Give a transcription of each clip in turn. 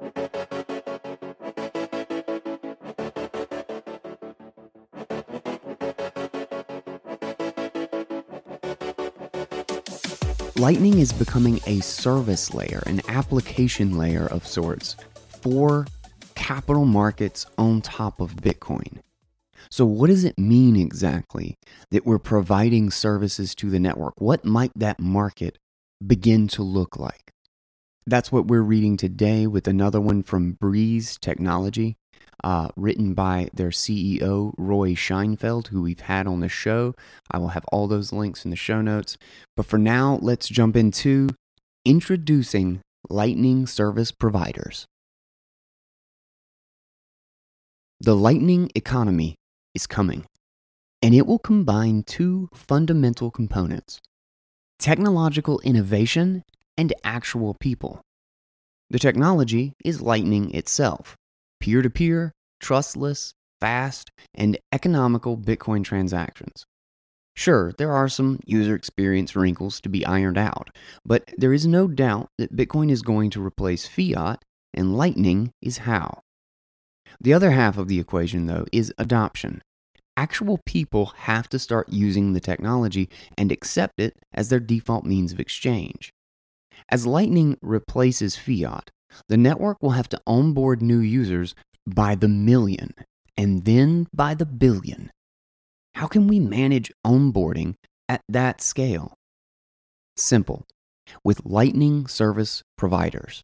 Lightning is becoming a service layer, an application layer of sorts for capital markets on top of Bitcoin. So what does it mean exactly that we're providing services to the network? What might that market begin to look like? That's what we're reading today with another one from Breeze Technology, written by their CEO, Roy Scheinfeld, who we've had on the show. I will have all those links in the show notes. But for now, let's jump into introducing Lightning service providers. The Lightning economy is coming, and it will combine two fundamental components: technological innovation and actual people. The technology is Lightning itself, peer-to-peer, trustless, fast, and economical Bitcoin transactions. Sure, there are some user experience wrinkles to be ironed out, but there is no doubt that Bitcoin is going to replace fiat, and Lightning is how. The other half of the equation, though, is adoption. Actual people have to start using the technology and accept it as their default means of exchange. As Lightning replaces fiat, the network will have to onboard new users by the million and then by the billion. How can we manage onboarding at that scale? Simple, with Lightning service providers.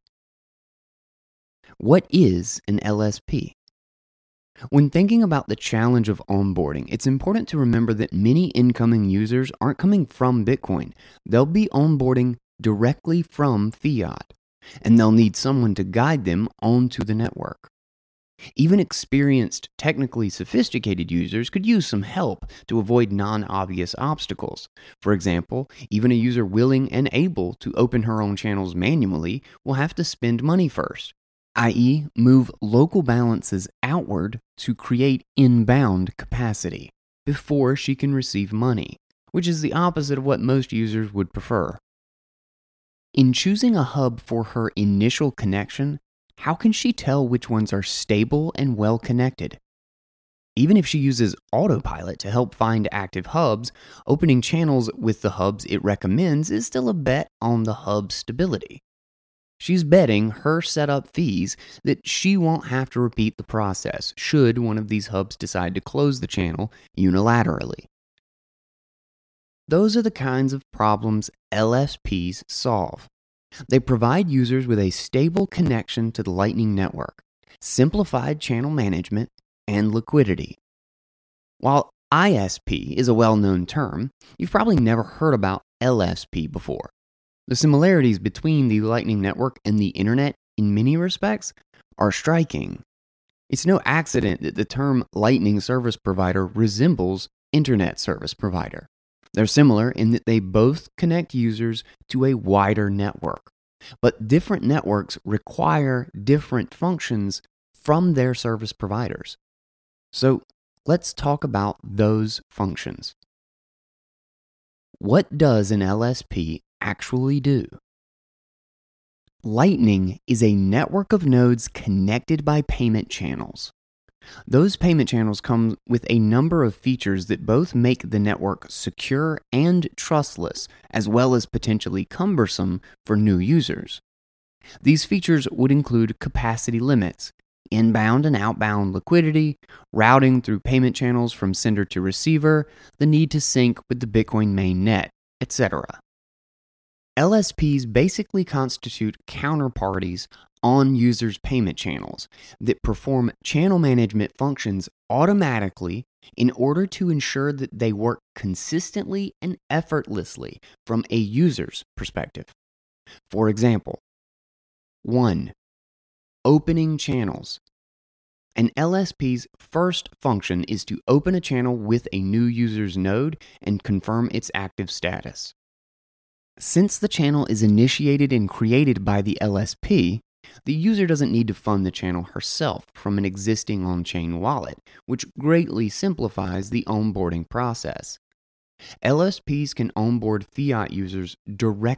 What is an LSP? When thinking about the challenge of onboarding, it's important to remember that many incoming users aren't coming from Bitcoin. They'll be onboarding directly from fiat, and they'll need someone to guide them onto the network. Even experienced, technically sophisticated users could use some help to avoid non-obvious obstacles. For example, even a user willing and able to open her own channels manually will have to spend money first, i.e., move local balances outward to create inbound capacity before she can receive money, which is the opposite of what most users would prefer. In choosing a hub for her initial connection, how can she tell which ones are stable and well connected? Even if she uses autopilot to help find active hubs, opening channels with the hubs it recommends is still a bet on the hub's stability. She's betting her setup fees that she won't have to repeat the process should one of these hubs decide to close the channel unilaterally. Those are the kinds of problems LSPs solve. They provide users with a stable connection to the Lightning Network, simplified channel management, and liquidity. While ISP is a well-known term, you've probably never heard about LSP before. The similarities between the Lightning Network and the Internet, in many respects, are striking. It's no accident that the term Lightning Service Provider resembles Internet Service Provider. They're similar in that they both connect users to a wider network, but different networks require different functions from their service providers. So let's talk about those functions. What does an LSP actually do? Lightning is a network of nodes connected by payment channels. Those payment channels come with a number of features that both make the network secure and trustless, as well as potentially cumbersome for new users. These features would include capacity limits, inbound and outbound liquidity, routing through payment channels from sender to receiver, the need to sync with the Bitcoin mainnet, etc. LSPs basically constitute counterparties on users' payment channels that perform channel management functions automatically in order to ensure that they work consistently and effortlessly from a user's perspective. For example, 1. Opening channels. An LSP's first function is to open a channel with a new user's node and confirm its active status. Since the channel is initiated and created by the LSP, the user doesn't need to fund the channel herself from an existing on-chain wallet, which greatly simplifies the onboarding process. LSPs can onboard fiat users directly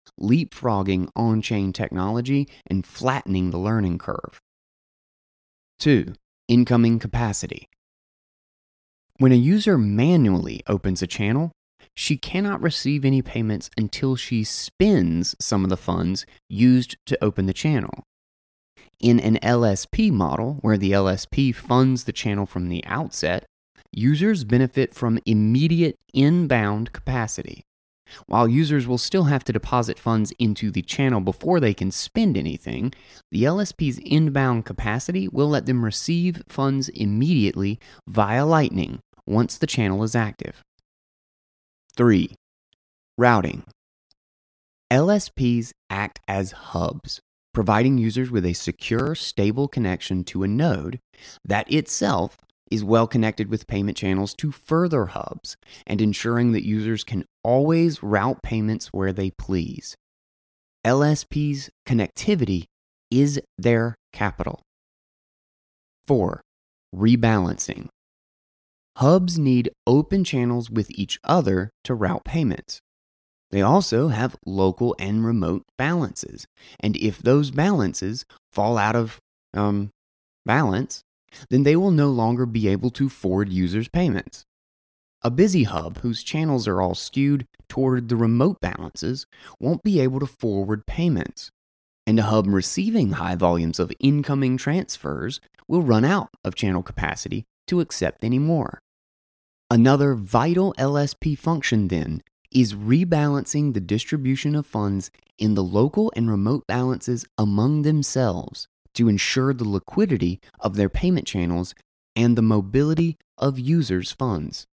leapfrogging on-chain technology and flattening the learning curve. 2. Incoming capacity. When a user manually opens a channel, she cannot receive any payments until she spends some of the funds used to open the channel. In an LSP model, where the LSP funds the channel from the outset, users benefit from immediate inbound capacity. While users will still have to deposit funds into the channel before they can spend anything, the LSP's inbound capacity will let them receive funds immediately via Lightning once the channel is active. 3. Routing. LSPs act as hubs, providing users with a secure, stable connection to a node that itself is well connected with payment channels to further hubs and ensuring that users can always route payments where they please. LSP's connectivity is their capital. 4. Rebalancing. Hubs need open channels with each other to route payments. They also have local and remote balances, and if those balances fall out of balance, then they will no longer be able to forward users' payments. A busy hub whose channels are all skewed toward the remote balances won't be able to forward payments, and a hub receiving high volumes of incoming transfers will run out of channel capacity to accept any more. Another vital LSP function, then, is rebalancing the distribution of funds in the local and remote balances among themselves to ensure the liquidity of their payment channels and the mobility of users' funds.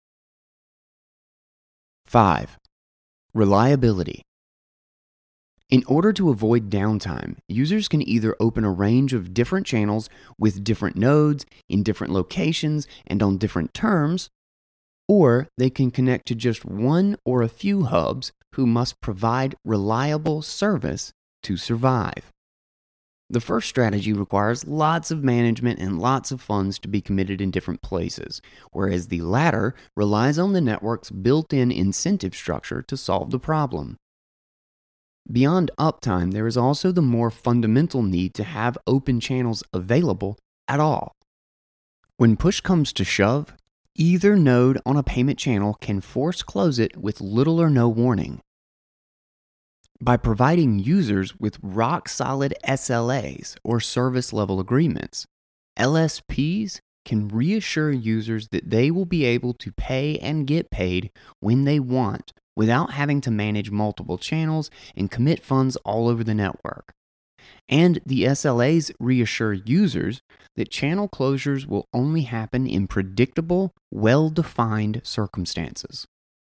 5. Reliability. In order to avoid downtime, users can either open a range of different channels with different nodes in different locations and on different terms, or they can connect to just one or a few hubs who must provide reliable service to survive. The first strategy requires lots of management and lots of funds to be committed in different places, whereas the latter relies on the network's built-in incentive structure to solve the problem. Beyond uptime, there is also the more fundamental need to have open channels available at all. When push comes to shove, either node on a payment channel can force close it with little or no warning. By providing users with rock-solid SLAs or service-level agreements, LSPs can reassure users that they will be able to pay and get paid when they want without having to manage multiple channels and commit funds all over the network. And the SLAs reassure users that channel closures will only happen in predictable, well-defined circumstances.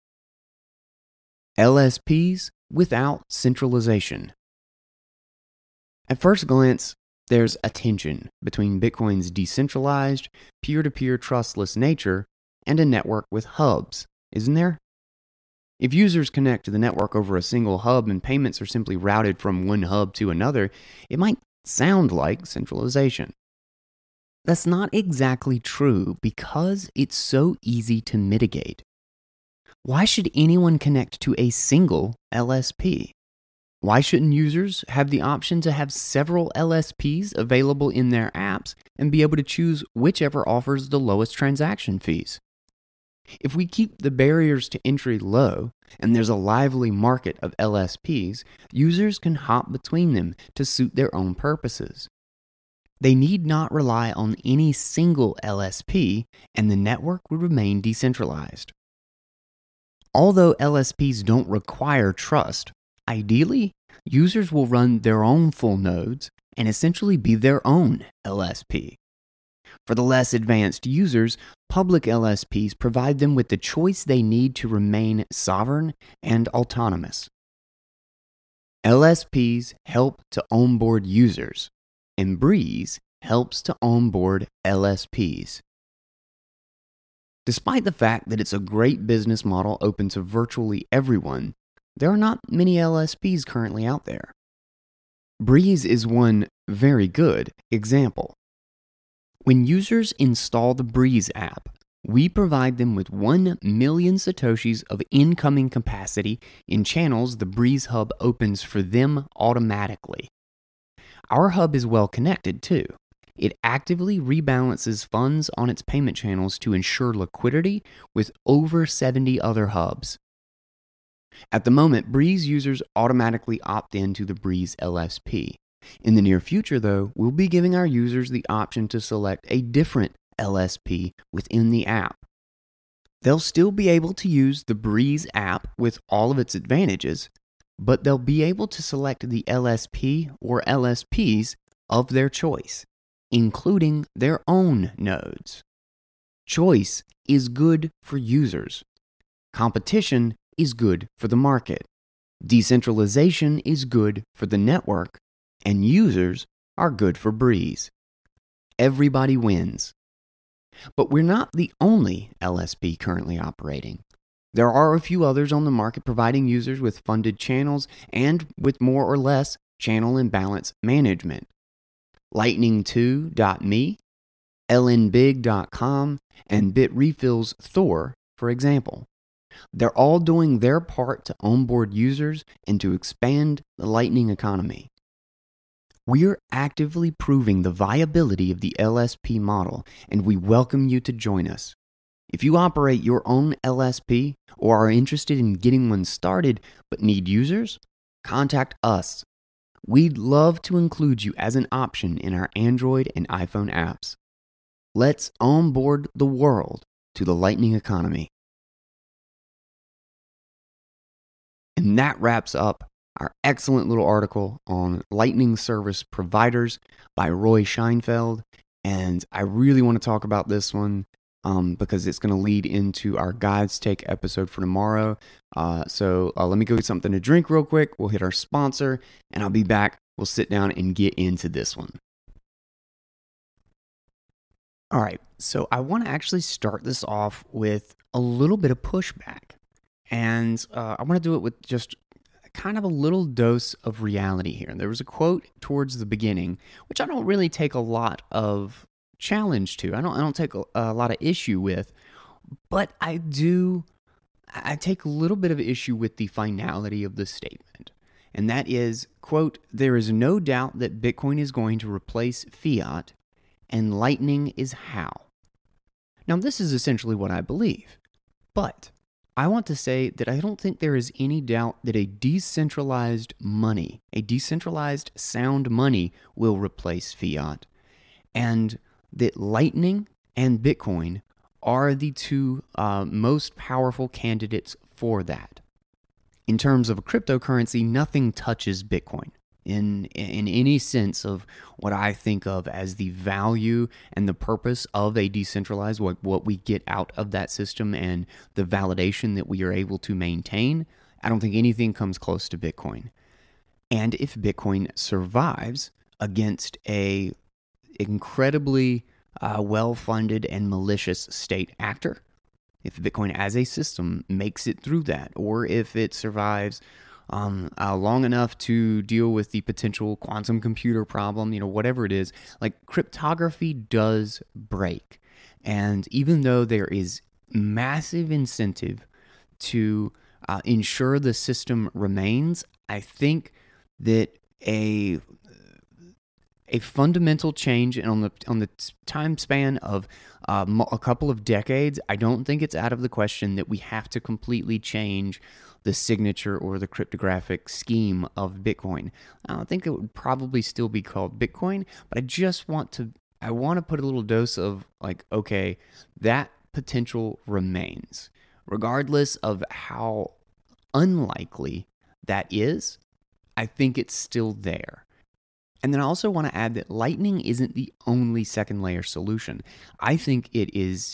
LSPs without centralization. At first glance, there's a tension between Bitcoin's decentralized, peer-to-peer trustless nature and a network with hubs, isn't there? If users connect to the network over a single hub and payments are simply routed from one hub to another, it might sound like centralization. That's not exactly true because it's so easy to mitigate. Why should anyone connect to a single LSP? Why shouldn't users have the option to have several LSPs available in their apps and be able to choose whichever offers the lowest transaction fees? If we keep the barriers to entry low and there's a lively market of LSPs, users can hop between them to suit their own purposes. They need not rely on any single LSP, and the network would remain decentralized. Although LSPs don't require trust, ideally, users will run their own full nodes and essentially be their own LSP. For the less advanced users, public LSPs provide them with the choice they need to remain sovereign and autonomous. LSPs help to onboard users, and Breeze helps to onboard LSPs. Despite the fact that it's a great business model open to virtually everyone, there are not many LSPs currently out there. Breeze is one very good example. When users install the Breeze app, We provide them with 1 million Satoshis of incoming capacity in channels the Breeze Hub opens for them automatically. Our hub is well connected too. It actively rebalances funds on its payment channels to ensure liquidity with over 70 other hubs. At the moment, Breeze users automatically opt in to the Breeze LSP. In the near future, though, we'll be giving our users the option to select a different LSP within the app. They'll still be able to use the Breeze app with all of its advantages, but they'll be able to select the LSP or LSPs of their choice, including their own nodes. Choice is good for users. Competition is good for the market. Decentralization is good for the network, and users are good for Breeze. Everybody wins. But we're not the only LSP currently operating. There are a few others on the market providing users with funded channels and with more or less channel imbalance management. Lightning2.me, lnbig.com, and Bitrefill's Thor, for example. They're all doing their part to onboard users and to expand the Lightning economy. We're actively proving the viability of the LSP model, and we welcome you to join us. If you operate your own LSP or are interested in getting one started but need users, contact us. We'd love to include you as an option in our Android and iPhone apps. Let's onboard the world to the Lightning economy. And that wraps up our excellent little article on Lightning Service Providers by Roy Scheinfeld. And I really want to talk about this one because it's going to lead into our Guides Take episode for tomorrow. So let me go get something to drink real quick. We'll hit our sponsor, and I'll be back. We'll sit down and get into this one. All right, so I want to actually start this off with a little bit of pushback. And I want to do it with just kind of a little dose of reality here. There was a quote towards the beginning, which I don't really take a lot of challenge to. I don't take a lot of issue with, but I take a little bit of issue with the finality of the statement. And that is, quote, "There is no doubt that Bitcoin is going to replace fiat, and Lightning is how." Now, this is essentially what I believe, but I want to say that I don't think there is any doubt that a decentralized money, a decentralized sound money will replace fiat, and that Lightning and Bitcoin are the two most powerful candidates for that. In terms of a cryptocurrency, nothing touches Bitcoin in any sense of what I think of as the value and the purpose of a decentralized, what we get out of that system and the validation that we are able to maintain. I don't think anything comes close to Bitcoin. And if Bitcoin survives against a incredibly well-funded and malicious state actor, if Bitcoin as a system makes it through that, or if it survives long enough to deal with the potential quantum computer problem, whatever it is, like cryptography does break. And even though there is massive incentive to ensure the system remains, I think that a fundamental change on the time span of a couple of decades, I don't think it's out of the question that we have to completely change the signature or the cryptographic scheme of Bitcoin. I don't think it would probably still be called Bitcoin, but I want to put a little dose of like, okay, that potential remains. Regardless of how unlikely that is, I think it's still there. And then I also want to add that Lightning isn't the only second layer solution. I think it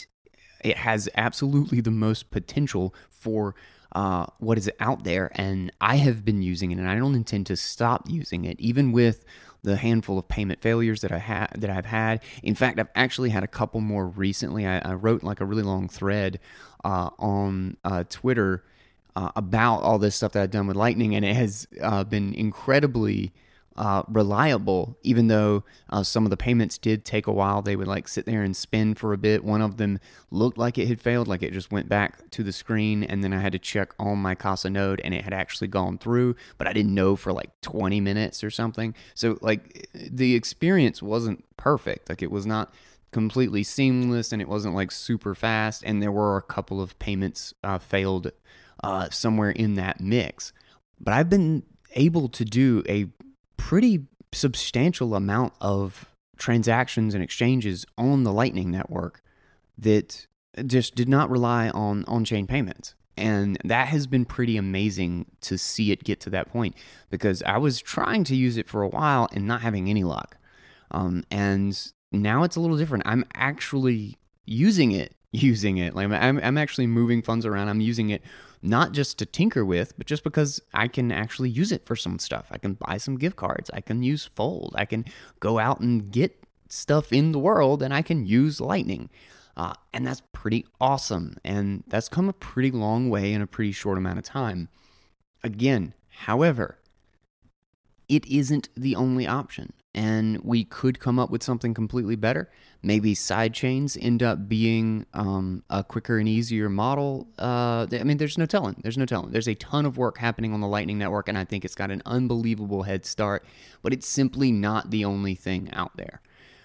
has absolutely the most potential for what is out there, and I have been using it, and I don't intend to stop using it, even with the handful of payment failures that I've had. In fact, I've actually had a couple more recently. I wrote like a really long thread on Twitter about all this stuff that I've done with Lightning, and it has been incredibly reliable, even though some of the payments did take a while. They would like sit there and spin for a bit. One of them looked like it had failed, like it just went back to the screen, and then I had to check on my Casa node and it had actually gone through, but I didn't know for like 20 minutes or something. So like the experience wasn't perfect. Like it was not completely seamless, and it wasn't like super fast, and there were a couple of payments failed somewhere in that mix. But I've been able to do a pretty substantial amount of transactions and exchanges on the Lightning Network that just did not rely on on-chain payments. And that has been pretty amazing to see it get to that point, because I was trying to use it for a while and not having any luck. And now it's a little different. I'm actually using it. Like I'm actually moving funds around. I'm using it not just to tinker with, but just because I can actually use it for some stuff. I can buy some gift cards. I can use Fold. I can go out and get stuff in the world, and I can use Lightning. And that's pretty awesome. And that's come a pretty long way in a pretty short amount of time. Again, however, it isn't the only option. And we could come up with something completely better. Maybe sidechains end up being a quicker and easier model. I mean, there's no telling. There's a ton of work happening on the Lightning Network, and I think it's got an unbelievable head start. But it's simply not the only thing out there.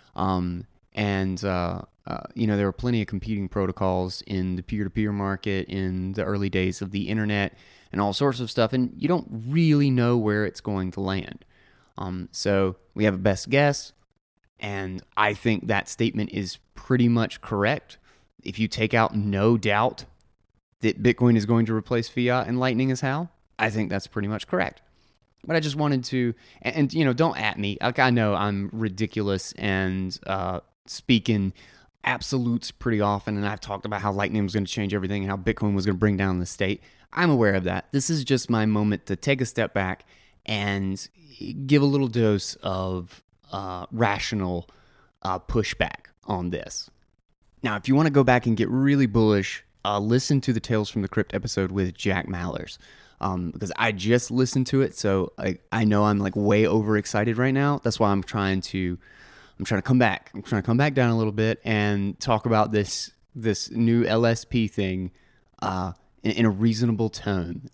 There were plenty of competing protocols in the peer-to-peer market in the early days of the internet and all sorts of stuff, and you don't really know where it's going to land. So we have a best guess, and I think that statement is pretty much correct. If you take out no doubt that Bitcoin is going to replace fiat and Lightning is how, I think that's pretty much correct. But I just wanted to, and don't at me. Like, I know I'm ridiculous and speaking absolutes pretty often, and I've talked about how Lightning was going to change everything and how Bitcoin was going to bring down the state. I'm aware of that. This is just my moment to take a step back and give a little dose of rational pushback on this. Now, if you want to go back and get really bullish, listen to the Tales from the Crypt episode with Jack Mallers. Because I just listened to it, so I know I'm like way overexcited right now. That's why I'm trying to come back. I'm trying to come back down a little bit and talk about this new LSP thing in a reasonable tone.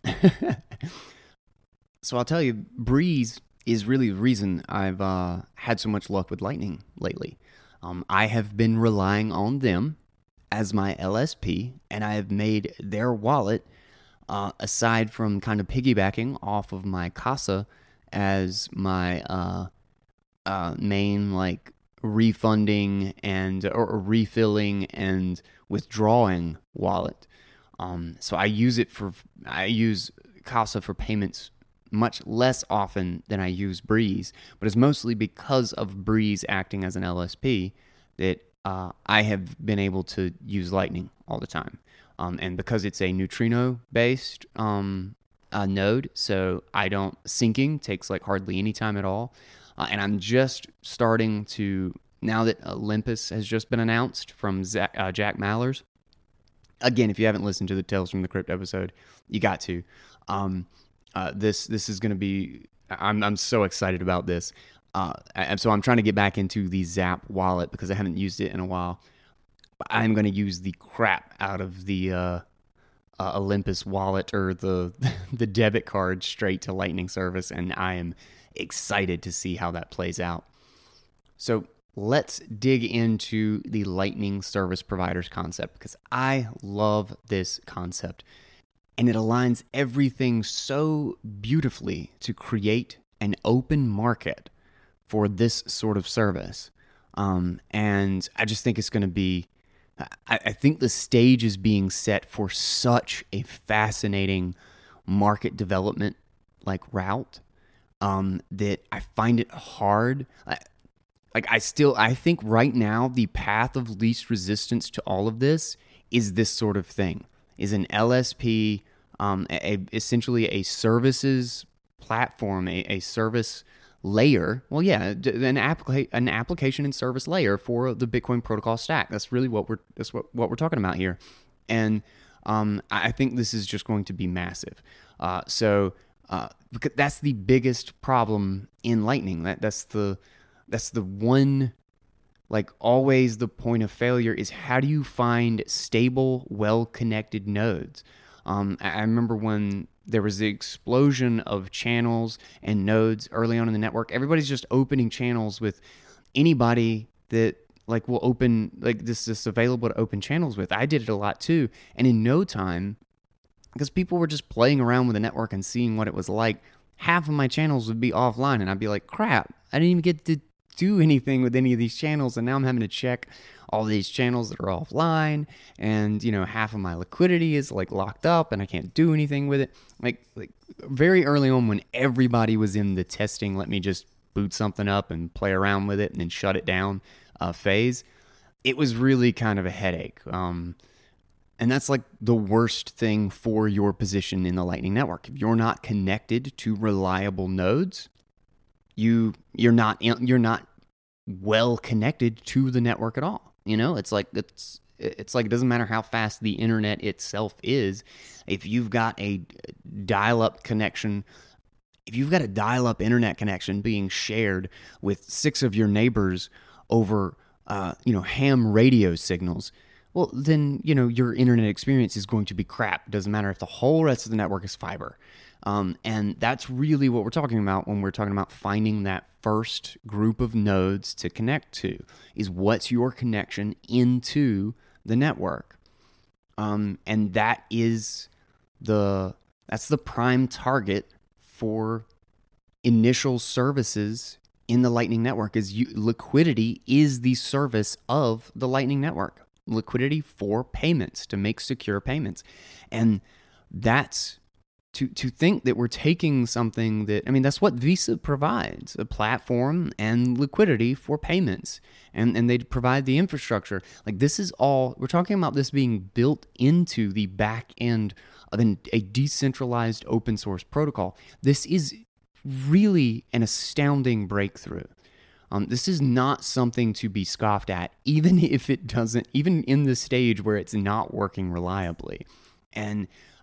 So I'll tell you, Breeze is really the reason I've had so much luck with Lightning lately. I have been relying on them as my LSP, and I have made their wallet, aside from kind of piggybacking off of my Casa as my main like refunding and or refilling and withdrawing wallet. So I use Casa for payments much less often than I use Breeze, but it's mostly because of Breeze acting as an LSP that I have been able to use Lightning all the time. And because it's a neutrino-based node, so syncing takes like hardly any time at all. And I'm just starting to, now that Olympus has just been announced from Jack Mallers. Again, if you haven't listened to the Tales from the Crypt episode, you got to. This is going to be, I'm so excited about this. And so I'm trying to get back into the Zap wallet because I haven't used it in a while. I'm going to use the crap out of the Olympus wallet or the the debit card straight to Lightning service, and I am excited to see how that plays out. So let's dig into the Lightning service providers concept, because I love this concept, and it aligns everything so beautifully to create an open market for this sort of service. And I just think it's going to be, I think the stage is being set for such a fascinating market development like route that I find it hard. I think right now the path of least resistance to all of this is this sort of thing, is an LSP, essentially a services platform, a service layer. Well, yeah, an application and service layer for the Bitcoin protocol stack. That's really what we're talking about here. And I think this is just going to be massive. So Because that's the biggest problem in Lightning. That's the one, like, always the point of failure is how do you find stable, well-connected nodes? I remember when there was the explosion of channels and nodes early on in the network. Everybody's just opening channels with anybody that like will open, like this is available to open channels with. I did it a lot too, and in no time, because people were just playing around with the network and seeing what it was like, half of my channels would be offline, and I'd be like, crap, I didn't even get to do anything with any of these channels, and now I'm having to check all these channels that are offline, and half of my liquidity is like locked up and I can't do anything with it. Like very early on, when everybody was in the testing, let me just boot something up and play around with it and then shut it down phase, it was really kind of a headache. And that's like the worst thing for your position in the Lightning Network. If you're not connected to reliable nodes, you're not well connected to the network at all. It's like it doesn't matter how fast the internet itself is. If you've got a dial-up connection, if you've got a dial-up internet connection being shared with 6 of your neighbors over ham radio signals, well, then your internet experience is going to be crap. It doesn't matter if the whole rest of the network is fiber. And that's really what we're talking about when we're talking about finding that first group of nodes to connect to, is what's your connection into the network. And that's the prime target for initial services in the Lightning Network. Liquidity is the service of the Lightning Network. Liquidity for payments, to make secure payments. And that's to think that we're taking something that, that's what Visa provides, a platform and liquidity for payments. And they provide the infrastructure. Like, this is all, we're talking about this being built into the back end of a decentralized open source protocol. This is really an astounding breakthrough. This is not something to be scoffed at, even if it doesn't, even in the stage where it's not working reliably. And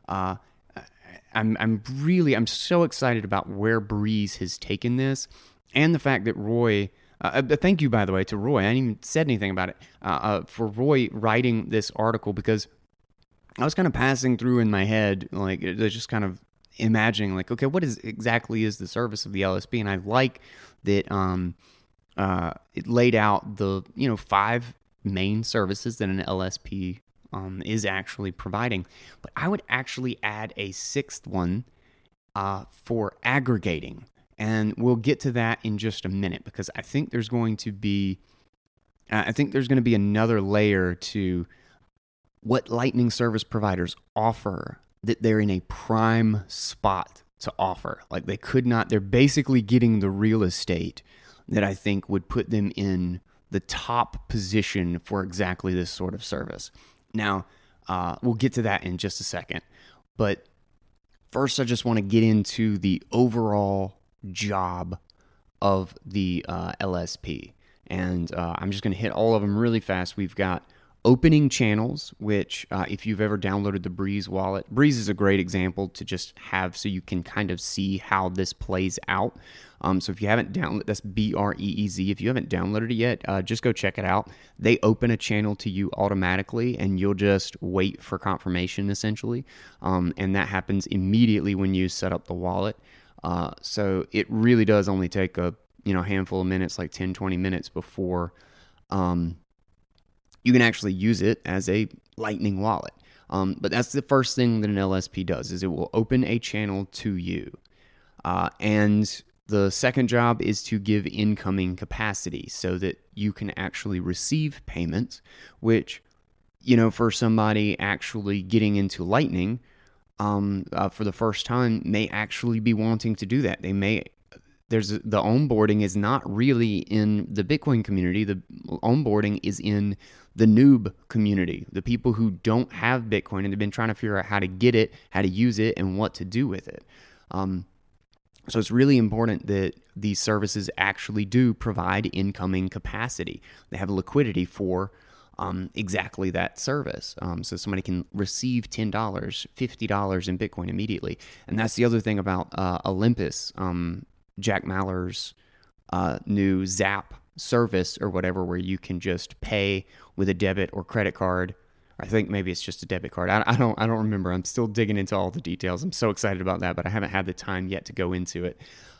I'm so excited about where Breeze has taken this, and the fact that Roy, thank you, by the way, to Roy. I hadn't even said anything about it, for Roy writing this article, because I was kind of passing through in my head, like, just kind of imagining, like, okay, what exactly is the service of the LSP? And I like that it laid out the 5 main services that an LSP is actually providing. But I would actually add a 6th one for aggregating, and we'll get to that in just a minute, because I think there's going to be another layer to what Lightning service providers offer that they're in a prime spot to offer. Like, they're basically getting the real estate that I think would put them in the top position for exactly this sort of service. Now, we'll get to that in just a second. But first, I just want to get into the overall job of the LSP. And I'm just going to hit all of them really fast. We've got opening channels, which if you've ever downloaded the Breeze wallet, Breeze is a great example to just have so you can kind of see how this plays out. So if you haven't downloaded, that's BREEZ. If you haven't downloaded it yet, just go check it out. They open a channel to you automatically, and you'll just wait for confirmation, essentially. And that happens immediately when you set up the wallet. So it really does only take a handful of minutes, like 10, 20 minutes before you can actually use it as a Lightning wallet. But that's the first thing that an LSP does, is it will open a channel to you. And the second job is to give incoming capacity so that you can actually receive payments, which, for somebody actually getting into Lightning for the first time may actually be wanting to do that. The onboarding is not really in the Bitcoin community. The onboarding is in the noob community, the people who don't have Bitcoin and they've been trying to figure out how to get it, how to use it, and what to do with it. So it's really important that these services actually do provide incoming capacity. They have liquidity for exactly that service. So somebody can receive $10, $50 in Bitcoin immediately. And that's the other thing about Olympus, Jack Mallers' new Zap service or whatever, where you can just pay with a debit or credit card. I think maybe it's just a debit card. I don't remember. I'm still digging into all the details. I'm so excited about that, but I haven't had the time yet to go into it.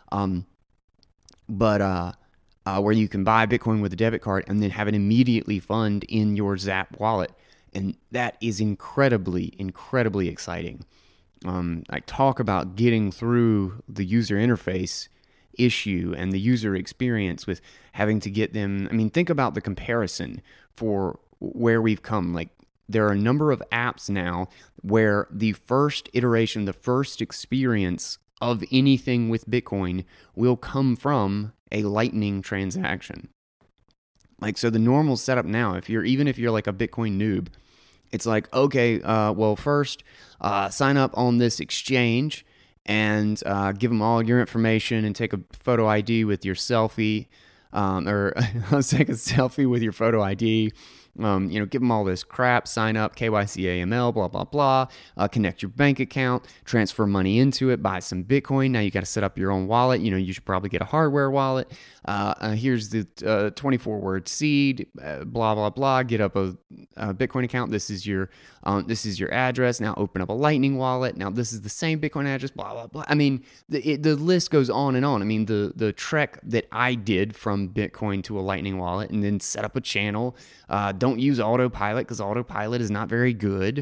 But where you can buy Bitcoin with a debit card and then have it immediately fund in your Zap wallet, and that is incredibly, incredibly exciting. I talk about getting through the user interface issue and the user experience with having to get them. I mean, think about the comparison for where we've come. Like, there are a number of apps now where the first iteration, the first experience of anything with Bitcoin will come from a Lightning transaction. Like, so the normal setup now, if you're like a Bitcoin noob, it's like, okay, well, first sign up on this exchange and give them all your information and take a photo ID with your selfie, or take a selfie with your photo ID. Give them all this crap, sign up, KYC AML, blah, blah, blah, connect your bank account, transfer money into it, buy some Bitcoin. Now you got to set up your own wallet. You should probably get a hardware wallet. Here's the 24-word seed, blah, blah, blah, get up a Bitcoin account. This is your address. Now open up a Lightning wallet. Now this is the same Bitcoin address, blah, blah, blah. I mean, the list goes on and on. I mean, the trek that I did from Bitcoin to a Lightning wallet and then set up a channel. Don't use autopilot because autopilot is not very good.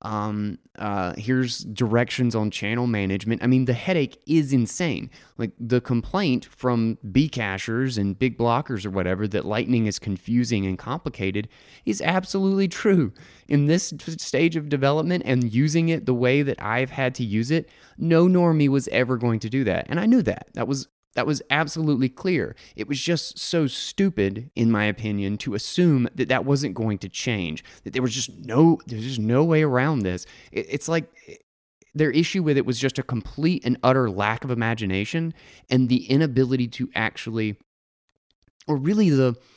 Here's directions on channel management. I mean, the headache is insane. Like, the complaint from Bcachers and big blockers or whatever that Lightning is confusing and complicated is absolutely true. In this stage of development and using it the way that I've had to use it, no normie was ever going to do that. And I knew that. That was absolutely clear. It was just so stupid, in my opinion, to assume that wasn't going to change, that there's just no way around this. It's like their issue with it was just a complete and utter lack of imagination and the inability to actually, or really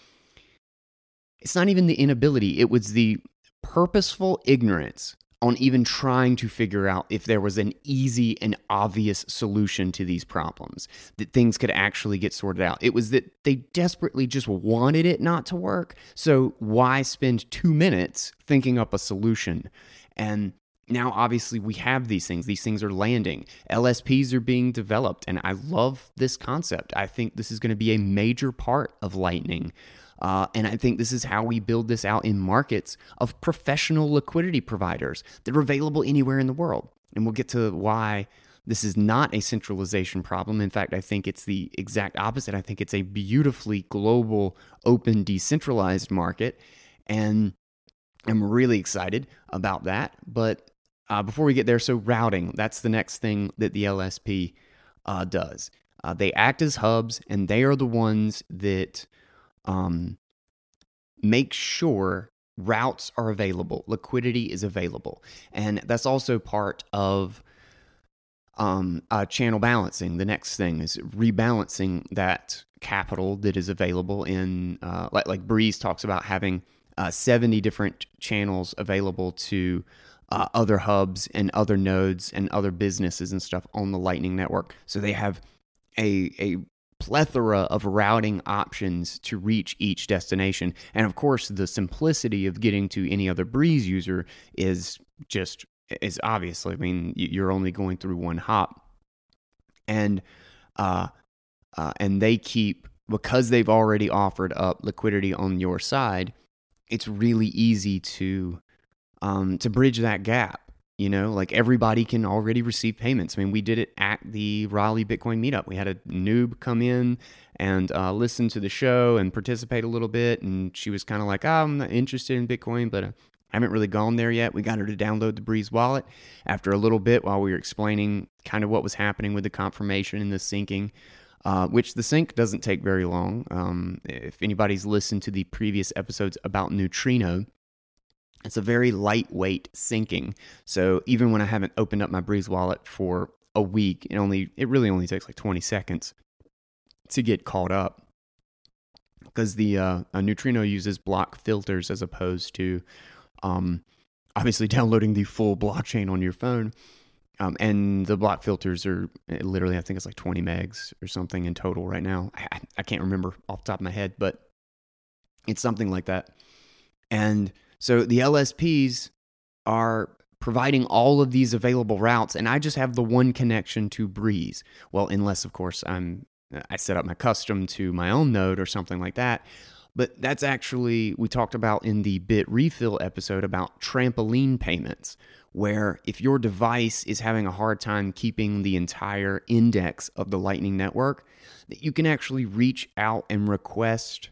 it's not even the inability, it was the purposeful ignorance on even trying to figure out if there was an easy and obvious solution to these problems, that things could actually get sorted out. It was that they desperately just wanted it not to work, so why spend 2 minutes thinking up a solution? And now, obviously, we have these things. These things are landing. LSPs are being developed, and I love this concept. I think this is going to be a major part of Lightning. And I think this is how we build this out in markets of professional liquidity providers that are available anywhere in the world. And we'll get to why this is not a centralization problem. In fact, I think it's the exact opposite. I think it's a beautifully global, open, decentralized market. And I'm really excited about that. But before we get there, so routing, that's the next thing that the LSP does. They act as hubs, and they are the ones that make sure routes are available, liquidity is available. And that's also part of channel balancing. The next thing is rebalancing that capital that is available in, like Breeze talks about having 70 different channels available to other hubs and other nodes and other businesses and stuff on the Lightning Network. So they have a plethora of routing options to reach each destination. And of course, the simplicity of getting to any other Breeze user is obvious. I mean, you're only going through one hop. And they keep, because they've already offered up liquidity on your side, it's really easy to bridge that gap. Like, everybody can already receive payments. I mean, we did it at the Raleigh Bitcoin meetup. We had a noob come in and listen to the show and participate a little bit. And she was kind of like, I'm not interested in Bitcoin, but I haven't really gone there yet. We got her to download the Breeze wallet after a little bit while we were explaining kind of what was happening with the confirmation and the syncing, which the sync doesn't take very long. If anybody's listened to the previous episodes about Neutrino, it's a very lightweight syncing. So even when I haven't opened up my Breeze wallet for a week, it really only takes like 20 seconds to get caught up. because the Neutrino uses block filters as opposed to obviously downloading the full blockchain on your phone. And the block filters are literally, I think it's like 20 megs or something in total right now. I can't remember off the top of my head, but it's something like that. And so the LSPs are providing all of these available routes, and I just have the one connection to Breeze. Well, unless, of course, I set up my custom to my own node or something like that. But that's actually, we talked about in the Bitrefill episode about trampoline payments, where if your device is having a hard time keeping the entire index of the Lightning Network, that you can actually reach out and request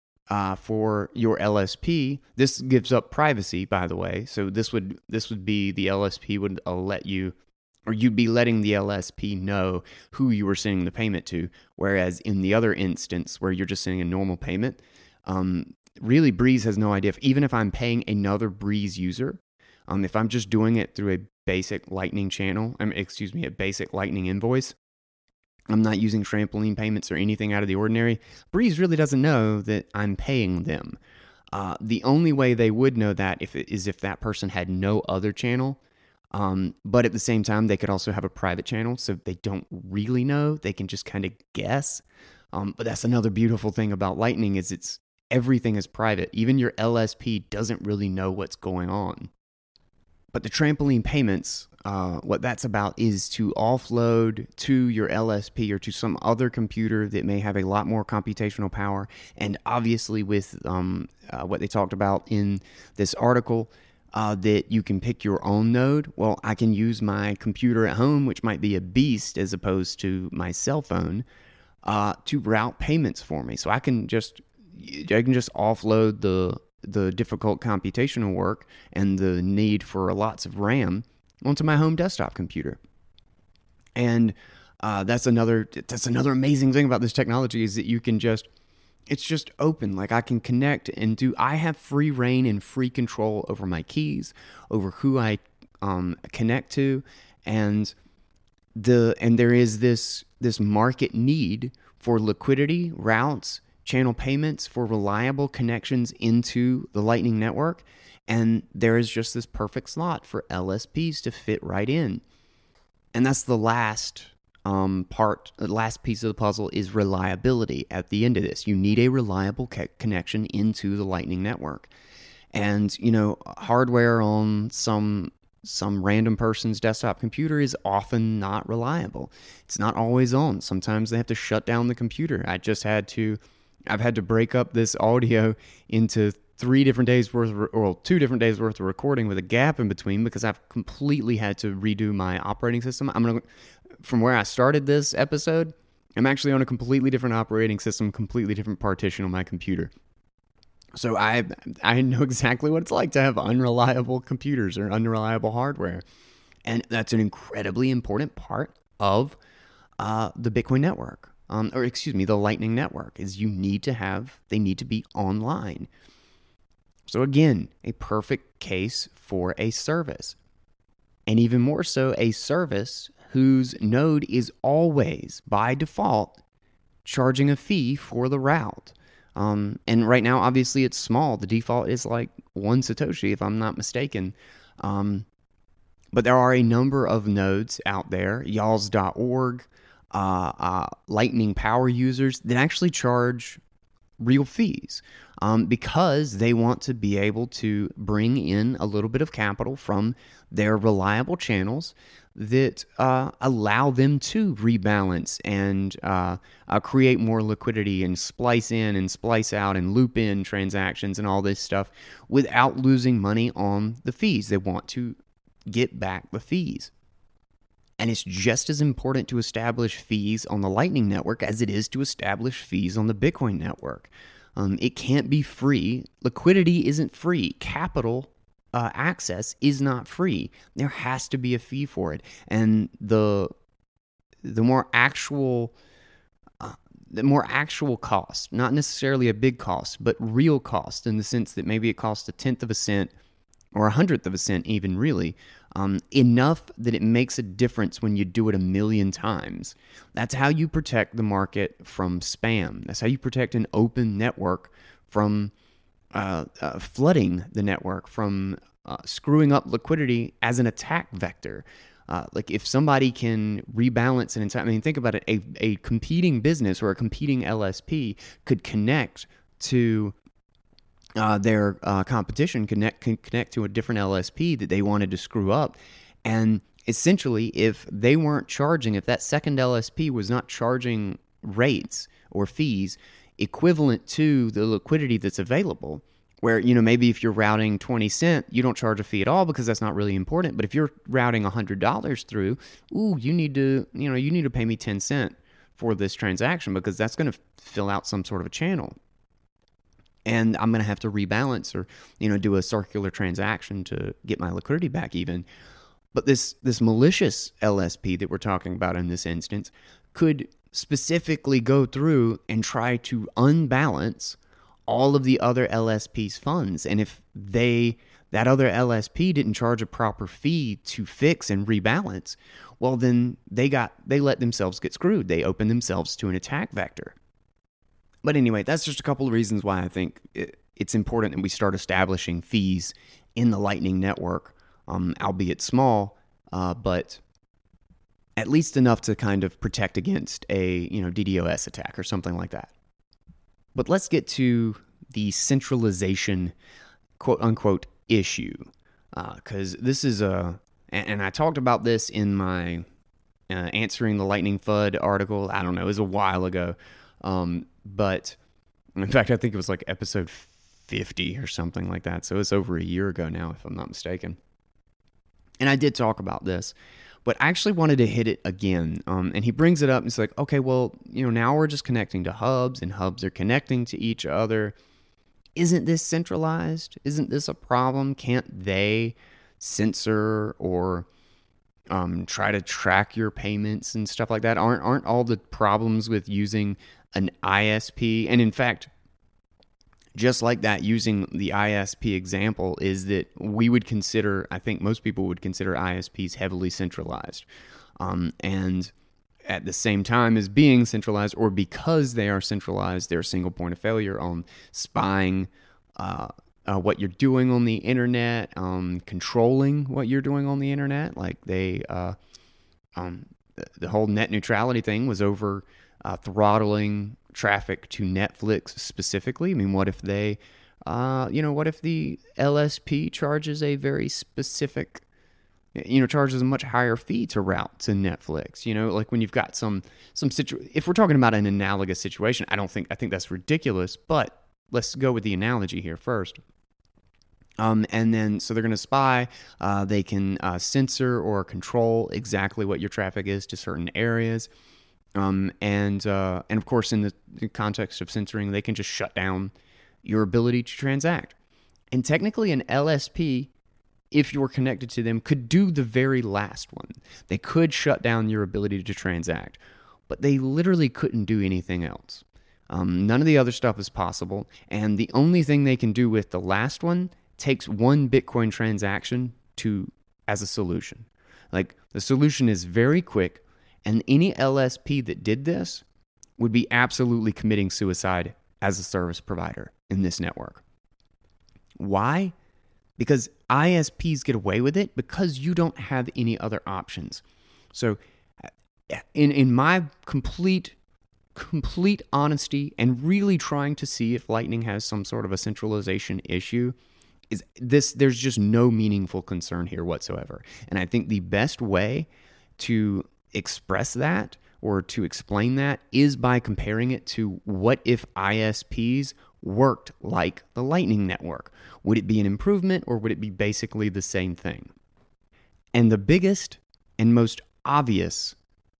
for your LSP. This gives up privacy, by the way. So this would be the LSP would let you, or you'd be letting the LSP know who you were sending the payment to. Whereas in the other instance where you're just sending a normal payment, really Breeze has no idea. Even if I'm paying another Breeze user, if I'm just doing it through a basic Lightning channel, a basic Lightning invoice, I'm not using trampoline payments or anything out of the ordinary, Breeze really doesn't know that I'm paying them. The only way they would know that is if that person had no other channel. But at the same time, they could also have a private channel, so they don't really know. They can just kind of guess. But that's another beautiful thing about Lightning is everything is private. Even your LSP doesn't really know what's going on. But the trampoline payments, what that's about is to offload to your LSP or to some other computer that may have a lot more computational power. And obviously with what they talked about in this article, that you can pick your own node. Well, I can use my computer at home, which might be a beast as opposed to my cell phone, to route payments for me. So I can just offload the difficult computational work and the need for lots of RAM onto my home desktop computer. And that's another amazing thing about this technology is that you can it's just open. Like I can connect and I have free reign and free control over my keys, over who I connect to, and there is this market need for liquidity, routes, channel payments for reliable connections into the Lightning Network, and there is just this perfect slot for LSPs to fit right in. And that's the last the last piece of the puzzle is reliability. At the end of this, you need a reliable connection into the Lightning Network. And, hardware on some random person's desktop computer is often not reliable. It's not always on. Sometimes they have to shut down the computer. I've had to break up this audio into 2 different days worth of recording with a gap in between because I've completely had to redo my operating system. From where I started this episode, I'm actually on a completely different operating system, completely different partition on my computer. So I know exactly what it's like to have unreliable computers or unreliable hardware. And that's an incredibly important part of the Bitcoin network. The Lightning Network is they need to be online. So again, a perfect case for a service. And even more so, a service whose node is always, by default, charging a fee for the route. And right now, obviously, it's small. The default is like 1 Satoshi, if I'm not mistaken. But there are a number of nodes out there, yalls.org, Lightning Power users that actually charge real fees because they want to be able to bring in a little bit of capital from their reliable channels that allow them to rebalance and create more liquidity and splice in and splice out and loop in transactions and all this stuff without losing money on the fees. They want to get back the fees. And it's just as important to establish fees on the Lightning Network as it is to establish fees on the Bitcoin network. It can't be free. Liquidity isn't free. Capital access is not free. There has to be a fee for it. And the more actual cost, not necessarily a big cost, but real cost in the sense that maybe it costs 1/10 of a cent or 100th of a cent even, really, enough that it makes a difference when you do it a million times. That's how you protect the market from spam. That's how you protect an open network from flooding the network, from screwing up liquidity as an attack vector. Like if somebody can rebalance an entire, I mean, think about it, a competing business or a competing LSP could connect to their competition, can connect to a different LSP that they wanted to screw up. And essentially, if they weren't charging, if that second LSP was not charging rates or fees equivalent to the liquidity that's available, where, maybe if you're routing 20 cent, you don't charge a fee at all because that's not really important. But if you're routing $100 through, you need to pay me 10 cent for this transaction because that's going to fill out some sort of a channel. And I'm going to have to rebalance or, do a circular transaction to get my liquidity back even. But this malicious LSP that we're talking about in this instance could specifically go through and try to unbalance all of the other LSP's funds. And if that other LSP didn't charge a proper fee to fix and rebalance, well, then they let themselves get screwed. They opened themselves to an attack vector. But anyway, that's just a couple of reasons why I think it's important that we start establishing fees in the Lightning Network, albeit small, but at least enough to kind of protect against a DDoS attack or something like that. But let's get to the centralization, quote unquote, issue, because this is and I talked about this in my Answering the Lightning FUD article. I don't know, it was a while ago. But in fact, I think it was like episode 50 or something like that. So it's over a year ago now, if I'm not mistaken. And I did talk about this, but I actually wanted to hit it again. And he brings it up and it's like, okay, well, now we're just connecting to hubs and hubs are connecting to each other. Isn't this centralized? Isn't this a problem? Can't they censor or try to track your payments and stuff like that? Aren't all the problems with using an ISP, and in fact, just like that, using the ISP example, is that we would consider, I think most people would consider ISPs heavily centralized. And at the same time as being centralized, or because they are centralized, they're a single point of failure on spying what you're doing on the internet, controlling what you're doing on the internet. Like the whole net neutrality thing was over throttling traffic to Netflix specifically. I mean, what if they, what if the LSP charges a very specific, charges a much higher fee to route to Netflix? Like when you've got some if we're talking about an analogous situation, I think that's ridiculous. But let's go with the analogy here first. And then, so they're going to spy, they can censor or control exactly what your traffic is to certain areas. And of course, in the context of censoring, they can just shut down your ability to transact. And technically, an LSP, if you're connected to them, could do the very last one. They could shut down your ability to transact, but they literally couldn't do anything else. None of the other stuff is possible. And the only thing they can do with the last one takes one Bitcoin transaction as a solution. Like, the solution is very quick. And any LSP that did this would be absolutely committing suicide as a service provider in this network. Why? Because ISPs get away with it because you don't have any other options. So in my complete honesty and really trying to see if Lightning has some sort of a centralization issue, there's just no meaningful concern here whatsoever. And I think the best way to express that or to explain that is by comparing it to what if ISPs worked like the Lightning Network. Would it be an improvement or would it be basically the same thing? And the biggest and most obvious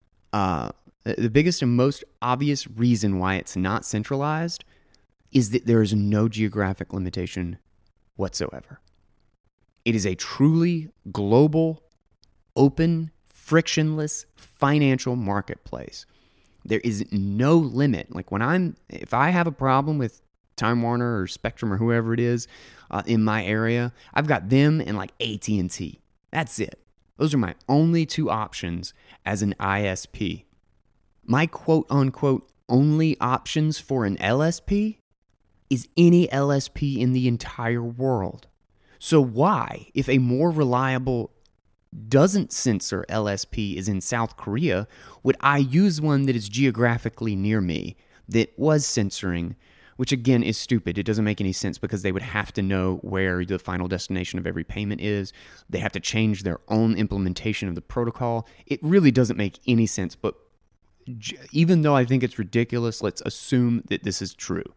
reason why it's not centralized is that there is no geographic limitation whatsoever. It is a truly global, open, frictionless financial marketplace. There is no limit. Like if I have a problem with Time Warner or Spectrum or whoever it is in my area. I've got them and like AT&T. That's it. Those are my only two options as an ISP. My quote unquote only options for an LSP is any LSP in the entire world. So why, if a more reliable doesn't censor LSP is in South Korea, would I use one that is geographically near me that was censoring, which again is stupid. It doesn't make any sense because they would have to know where the final destination of every payment is. They have to change their own implementation of the protocol. It really doesn't make any sense, but even though I think it's ridiculous, let's assume that this is true.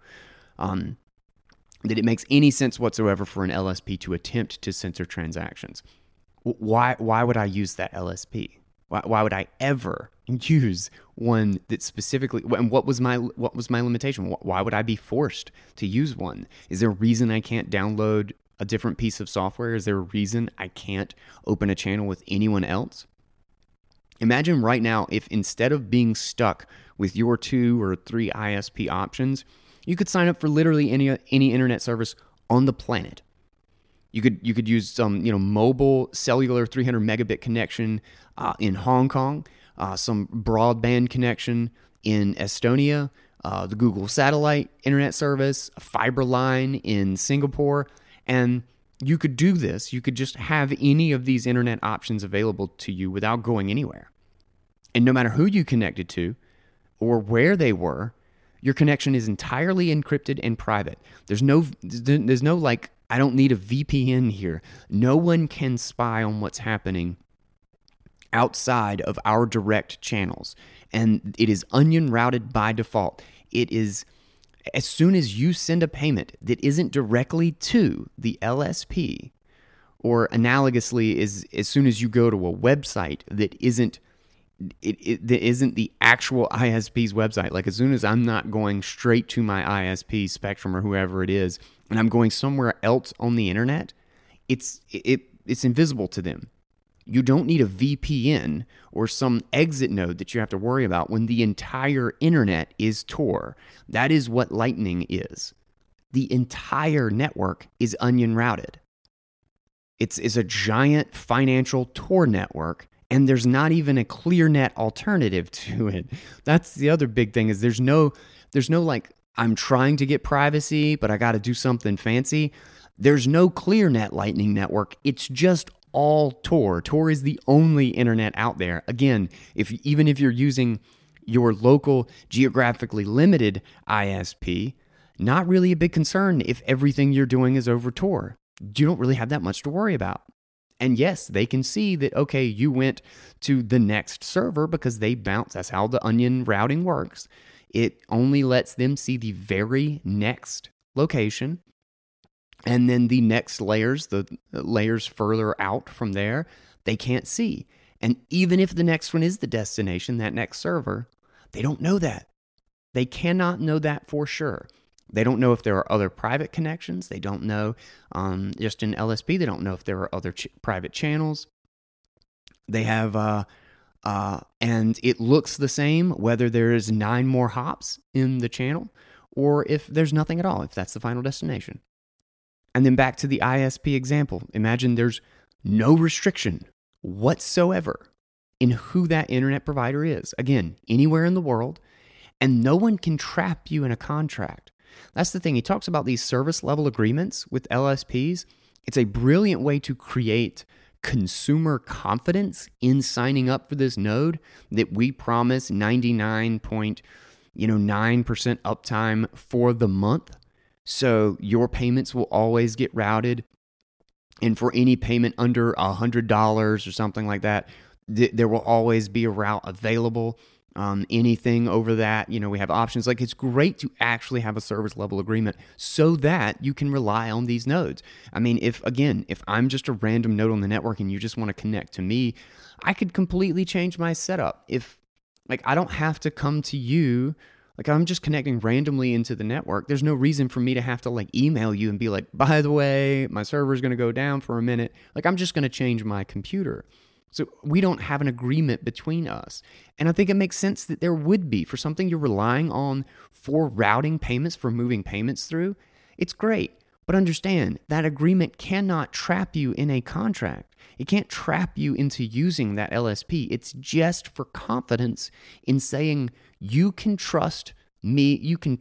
That it makes any sense whatsoever for an LSP to attempt to censor transactions. Why would I use that LSP? Why would I ever use one that specifically? And what was my limitation? Why would I be forced to use one? Is there a reason I can't download a different piece of software? Is there a reason I can't open a channel with anyone else? Imagine right now if instead of being stuck with your 2 or 3 ISP options, you could sign up for literally any internet service on the planet. You could use some mobile cellular 300 megabit connection in Hong Kong, some broadband connection in Estonia, the Google satellite internet service, a fiber line in Singapore, and you could do this. You could just have any of these internet options available to you without going anywhere. And no matter who you connected to or where they were, your connection is entirely encrypted and private. There's no like, I don't need a VPN here. No one can spy on what's happening outside of our direct channels. And it is onion routed by default. It is, as soon as you send a payment that isn't directly to the LSP, or analogously, is as soon as you go to a website that isn't the actual ISP's website. Like as soon as I'm not going straight to my ISP, Spectrum or whoever it is, and I'm going somewhere else on the internet, it's invisible to them. You don't need a VPN or some exit node that you have to worry about when the entire internet is Tor. That is what Lightning is. The entire network is onion routed. It's a giant financial Tor network, and there's not even a ClearNet alternative to it. That's the other big thing, is there's no like, I'm trying to get privacy, but I got to do something fancy. There's no ClearNet Lightning Network. It's just all Tor. Tor is the only internet out there. Again, even if you're using your local geographically limited ISP, not really a big concern if everything you're doing is over Tor. You don't really have that much to worry about. And yes, they can see that, okay, you went to the next server because they bounce. That's how the onion routing works. It only lets them see the very next location. And then the next layers, the layers further out from there, they can't see. And even if the next one is the destination, that next server, they don't know that. They cannot know that for sure. They don't know if there are other private connections. They don't know, just in LSP, they don't know if there are other private channels. They have, and it looks the same whether there's 9 more hops in the channel or if there's nothing at all, if that's the final destination. And then back to the ISP example. Imagine there's no restriction whatsoever in who that internet provider is. Again, anywhere in the world, and no one can trap you in a contract. That's the thing. He talks about these service level agreements with LSPs. It's a brilliant way to create consumer confidence in signing up for this node that we promise 99.9% uptime for the month. So your payments will always get routed. And for any payment under $100 or something like that, there will always be a route available. Anything over that, we have options. Like, it's great to actually have a service level agreement so that you can rely on these nodes. I mean, if I'm just a random node on the network and you just want to connect to me, I could completely change my setup. If I don't have to come to you, I'm just connecting randomly into the network. There's no reason for me to have to email you and be like, by the way, my server's going to go down for a minute. I'm just going to change my computer. So we don't have an agreement between us. And I think it makes sense that there would be for something you're relying on for routing payments, for moving payments through. It's great. But understand that agreement cannot trap you in a contract. It can't trap you into using that LSP. It's just for confidence in saying you can trust me. You can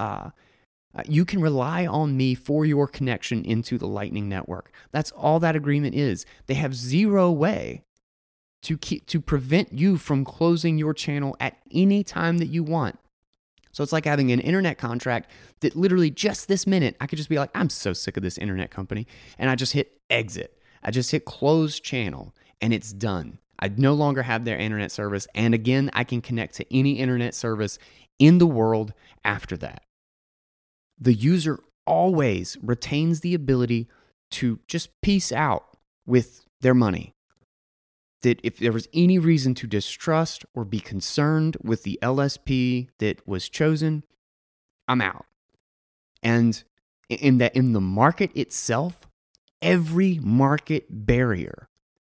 rely on me for your connection into the Lightning Network. That's all that agreement is. They have zero way to prevent you from closing your channel at any time that you want. So it's like having an internet contract that literally just this minute, I could just be like, I'm so sick of this internet company. And I just hit exit. I just hit close channel and it's done. I no longer have their internet service. And again, I can connect to any internet service in the world after that. The user always retains the ability to just peace out with their money. That if there was any reason to distrust or be concerned with the LSP that was chosen, I'm out. And in the market itself, every market barrier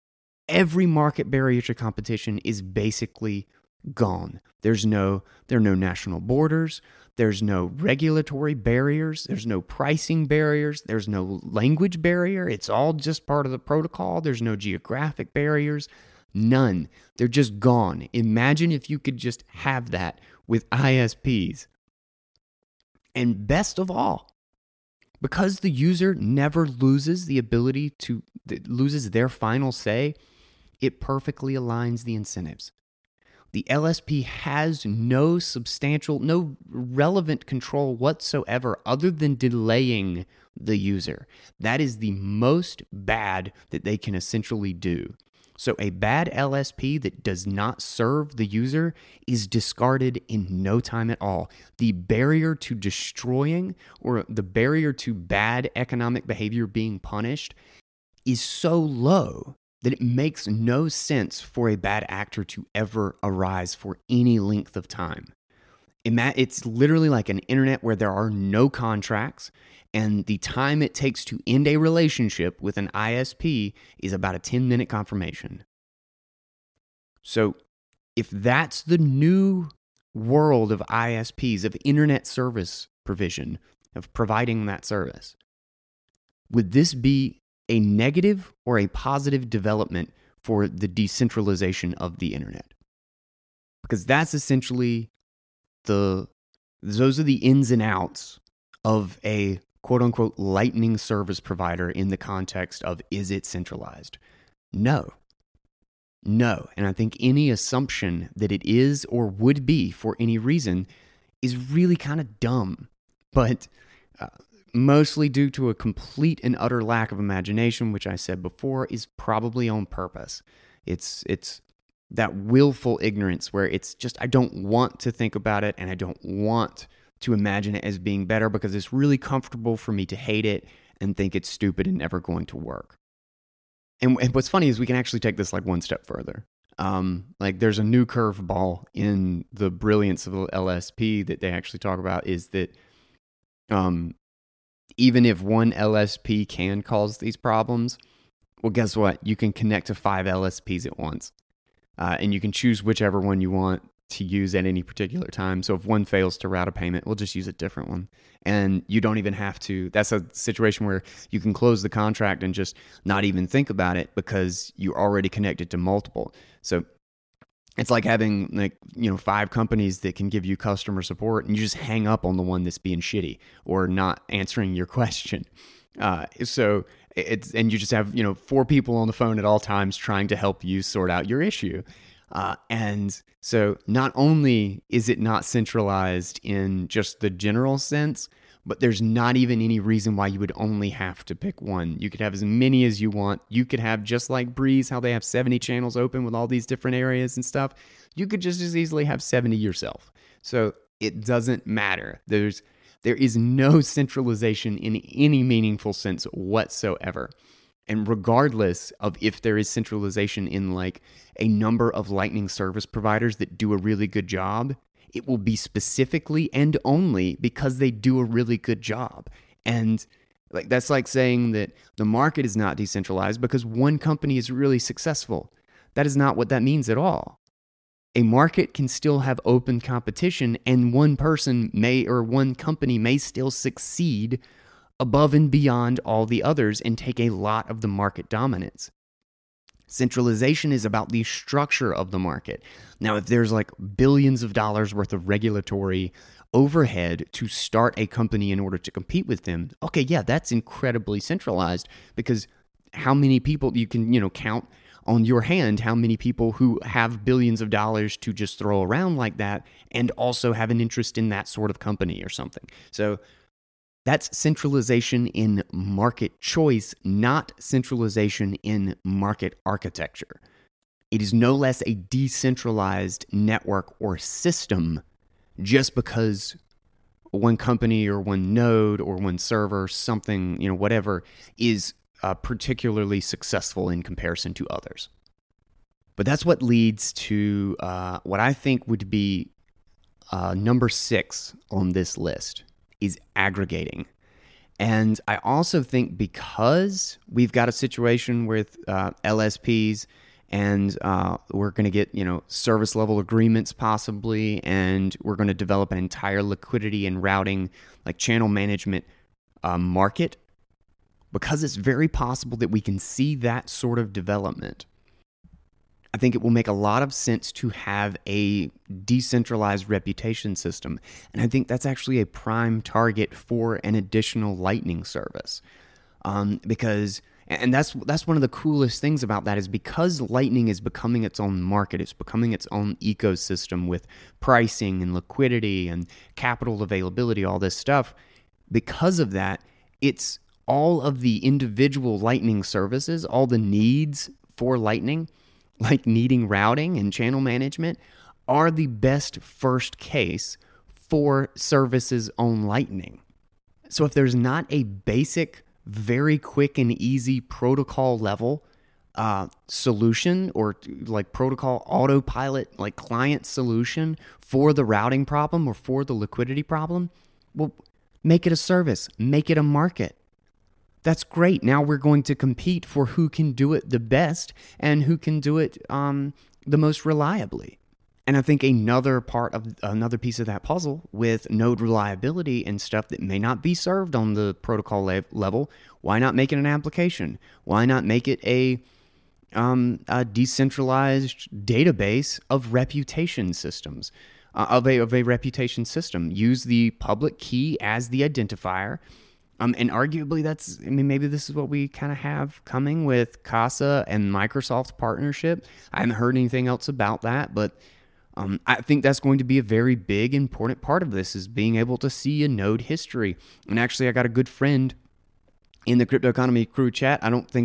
to competition is basically gone. There are no national borders. There's no regulatory barriers. There's no pricing barriers. There's no language barrier. It's all just part of the protocol. There's no geographic barriers. None. They're just gone. Imagine if you could just have that with ISPs. And best of all, because the user never loses loses their final say, it perfectly aligns the incentives. The LSP has no relevant control whatsoever other than delaying the user. That is the most bad that they can essentially do. So a bad LSP that does not serve the user is discarded in no time at all. The barrier to destroying or the barrier to bad economic behavior being punished is so low that it makes no sense for a bad actor to ever arise for any length of time. It's literally like an internet where there are no contracts, and the time it takes to end a relationship with an ISP is about a 10-minute confirmation. So if that's the new world of ISPs, of internet service provision, of providing that service, would this be a negative or a positive development for the decentralization of the internet? Because that's essentially those are the ins and outs of a quote-unquote lightning service provider in the context of, is it centralized? No. And I think any assumption that it is or would be for any reason is really kind of dumb, but mostly due to a complete and utter lack of imagination, which I said before is probably on purpose. It's that willful ignorance where it's just, I don't want to think about it and I don't want to imagine it as being better because it's really comfortable for me to hate it and think it's stupid and never going to work. And what's funny is we can actually take this like one step further. Like there's a new curveball in the brilliance of the LSP that they actually talk about is that even if one LSP can cause these problems, well, guess what? You can connect to 5 LSPs at once. And you can choose whichever one you want to use at any particular time. So if one fails to route a payment, we'll just use a different one. And you don't even have to, that's a situation where you can close the contract and just not even think about it because you're already connected to multiple. So it's like having 5 companies that can give you customer support and you just hang up on the one that's being shitty or not answering your question. So and you just have 4 people on the phone at all times trying to help you sort out your issue. And so not only is it not centralized in just the general sense, but there's not even any reason why you would only have to pick one. You could have as many as you want. You could have, just like Breeze, how they have 70 channels open with all these different areas and stuff. You could just as easily have 70 yourself. So it doesn't matter. There is no centralization in any meaningful sense whatsoever. And regardless of if there is centralization in like a number of Lightning service providers that do a really good job, it will be specifically and only because they do a really good job. And like that's like saying that the market is not decentralized because one company is really successful. That is not what that means at all. A market can still have open competition, and one person may, or one company may still succeed above and beyond all the others and take a lot of the market dominance. Centralization is about the structure of the market. Now, if there's like billions of dollars worth of regulatory overhead to start a company in order to compete with them, okay, yeah, that's incredibly centralized, because how many people you can, count on your hand how many people who have billions of dollars to just throw around like that and also have an interest in that sort of company or something. So that's centralization in market choice, not centralization in market architecture. It is no less a decentralized network or system just because one company or one node or one server, something, whatever, is particularly successful in comparison to others. But that's what leads to what I think would be number 6 on this list is aggregating. And I also think because we've got a situation with LSPs and we're going to get, service level agreements possibly, and we're going to develop an entire liquidity and routing, like channel management market, because it's very possible that we can see that sort of development. I think it will make a lot of sense to have a decentralized reputation system. And I think that's actually a prime target for an additional Lightning service. Because that's one of the coolest things about that, is because Lightning is becoming its own market, it's becoming its own ecosystem with pricing and liquidity and capital availability, all this stuff. Because of that, it's all of the individual Lightning services, all the needs for Lightning, like needing routing and channel management, are the best first case for services on Lightning. So if there's not a basic, very quick and easy protocol level solution, or like protocol autopilot, like client solution for the routing problem or for the liquidity problem, well, make it a service, make it a market. That's great. Now we're going to compete for who can do it the best and who can do it the most reliably. And I think another piece of that puzzle with node reliability and stuff that may not be served on the protocol level, why not make it an application? Why not make it a decentralized database of reputation systems, of a reputation system? Use the public key as the identifier. And arguably maybe this is what we kind of have coming with Casa and Microsoft's partnership. I haven't heard anything else about that, but I think that's going to be a very big, important part of this, is being able to see a node history. And actually, I got a good friend in the Crypto Economy Crew chat.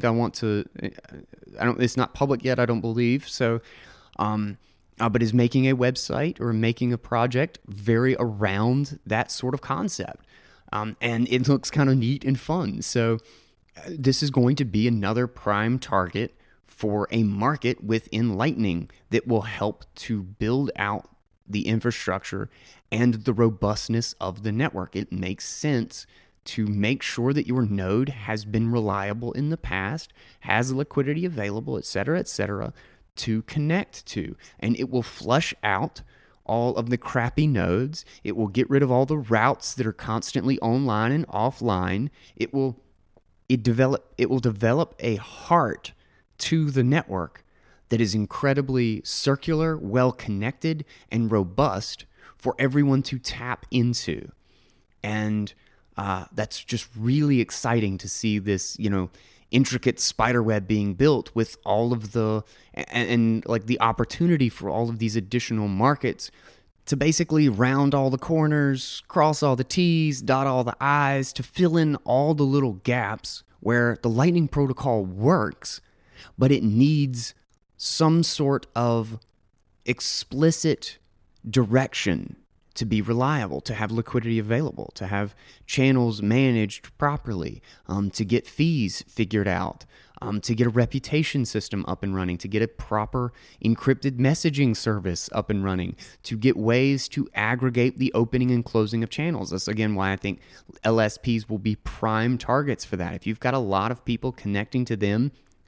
It's not public yet, I don't believe. So, but is making a website or making a project very around that sort of concept. And it looks kind of neat and fun. So this is going to be another prime target for a market within Lightning that will help to build out the infrastructure and the robustness of the network. It makes sense to make sure that your node has been reliable in the past, has liquidity available, et cetera, to connect to. And it will flush out all of the crappy nodes. It will get rid of all the routes that are constantly online and offline. It will develop a heart to the network that is incredibly circular, well-connected, and robust for everyone to tap into. And that's just really exciting to see this, intricate spider web being built with all of and like the opportunity for all of these additional markets to basically round all the corners, cross all the T's, dot all the I's, to fill in all the little gaps where the Lightning protocol works, but it needs some sort of explicit direction to be reliable, to have liquidity available, to have channels managed properly, to get fees figured out, to get a reputation system up and running, to get a proper encrypted messaging service up and running, to get ways to aggregate the opening and closing of channels. That's, again, why I think LSPs will be prime targets for that. If you've got a lot of people connecting to them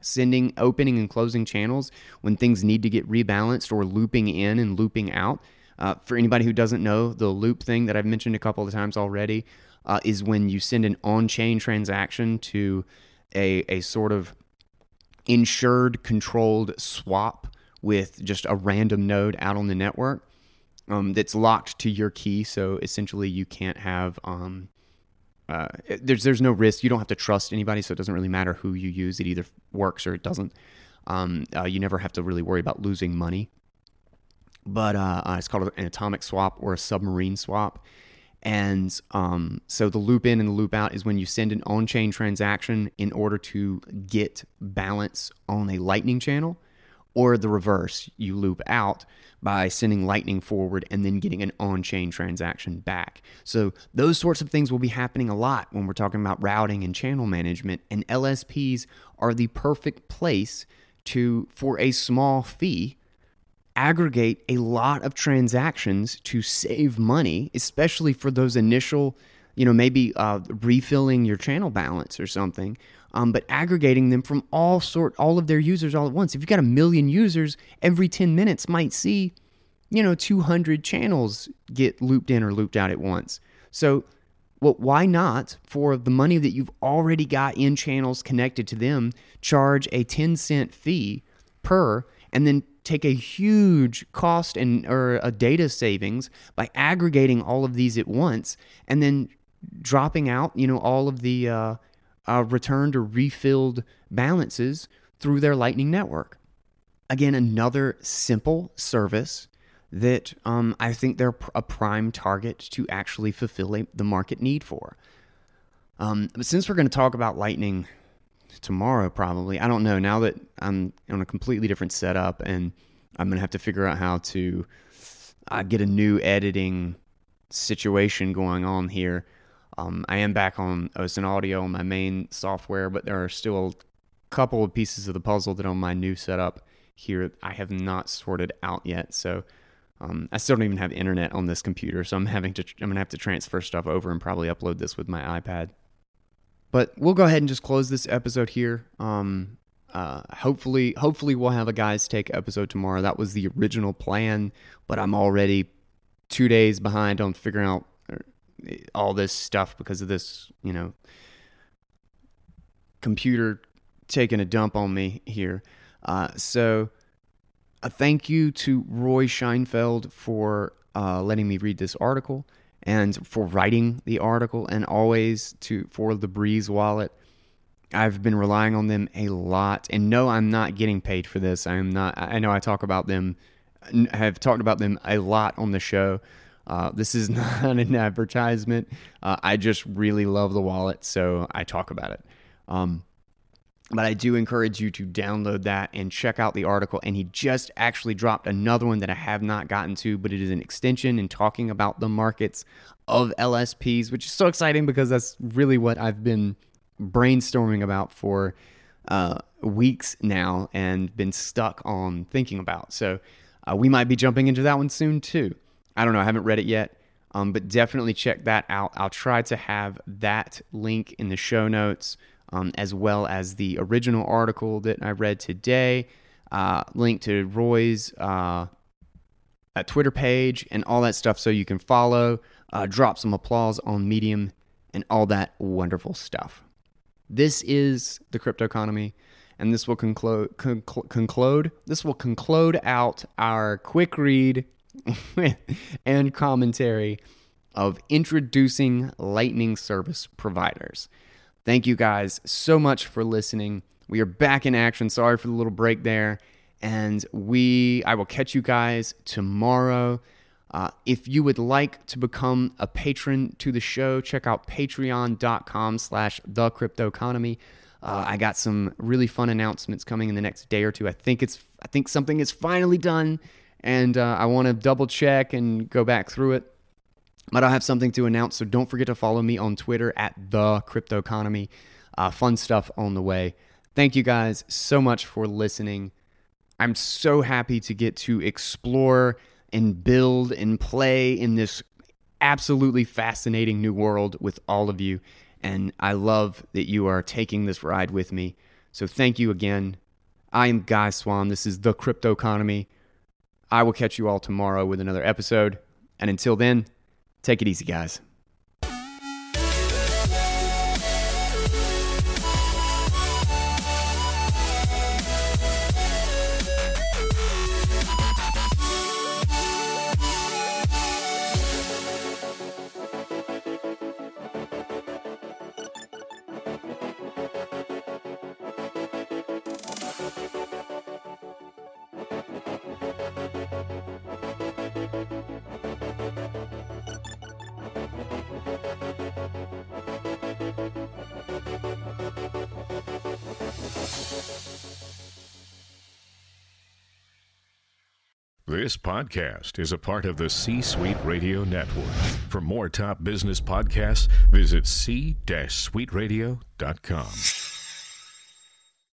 sending, opening, and closing channels when things need to get rebalanced, or looping in and looping out. For anybody who doesn't know, the loop thing that I've mentioned a couple of times already is when you send an on-chain transaction to a sort of insured, controlled swap with just a random node out on the network that's locked to your key. So essentially, you can't have there's no risk. You don't have to trust anybody, so it doesn't really matter who you use. It either works or it doesn't. You never have to really worry about losing money. But it's called an atomic swap or a submarine swap. And so the loop in and the loop out is when you send an on-chain transaction in order to get balance on a Lightning channel, or the reverse, you loop out by sending Lightning forward and then getting an on-chain transaction back. So those sorts of things will be happening a lot when we're talking about routing and channel management, and LSPs are the perfect place to, for a small fee, aggregate a lot of transactions to save money, especially for those initial, maybe refilling your channel balance or something, but aggregating them from all of their users all at once. If you've got 1 million users, every 10 minutes might see, 200 channels get looped in or looped out at once. So, why not, for the money that you've already got in channels connected to them, charge a 10-cent fee per, and then take a huge cost or a data savings by aggregating all of these at once, and then dropping out, all of the returned or refilled balances through their Lightning network. Again, another simple service that I think they're a prime target to actually fulfill the market need for. But since we're going to talk about Lightning tomorrow, probably, I don't know, now that I'm on a completely different setup and I'm going to have to figure out how to get a new editing situation going on here. I am back on OSINT Audio on my main software, but there are still a couple of pieces of the puzzle that on my new setup here I have not sorted out yet. So I still don't even have internet on this computer, so I'm going to have to transfer stuff over and probably upload this with my iPad. But we'll go ahead and just close this episode here. Hopefully we'll have a Guys Take episode tomorrow. That was the original plan, but I'm already 2 days behind on figuring out all this stuff because of this, computer taking a dump on me here. So a thank you to Roy Scheinfeld for letting me read this article, and for writing the article, and always for the Breeze wallet. I've been relying on them a lot, and no, I'm not getting paid for this. I know I have talked about them a lot on the show. This is not an advertisement. I just really love the wallet, so I talk about it. But I do encourage you to download that and check out the article. And he just actually dropped another one that I have not gotten to, but it is an extension in talking about the markets of LSPs, which is so exciting because that's really what I've been brainstorming about for weeks now and been stuck on thinking about. So we might be jumping into that one soon too. I don't know. I haven't read it yet, but definitely check that out. I'll try to have that link in the show notes, as well as the original article that I read today, link to Roy's Twitter page and all that stuff so you can follow, drop some applause on Medium, and all that wonderful stuff. This is the Crypto Economy, and this will conclude out our quick read and commentary of introducing Lightning service providers. Thank you guys so much for listening. We are back in action. Sorry for the little break there. And I will catch you guys tomorrow. If you would like to become a patron to the show, check out patreon.com/thecryptoeconomy. I got some really fun announcements coming in the next day or two. I think something is finally done, and I want to double check and go back through it. But I'll have something to announce, so don't forget to follow me on Twitter at The Crypto Economy. Fun stuff on the way. Thank you guys so much for listening. I'm so happy to get to explore and build and play in this absolutely fascinating new world with all of you. And I love that you are taking this ride with me. So thank you again. I am Guy Swan. This is The Crypto Economy. I will catch you all tomorrow with another episode. And until then, take it easy, guys. This podcast is a part of the C-Suite Radio Network. For more top business podcasts, visit c-suiteradio.com.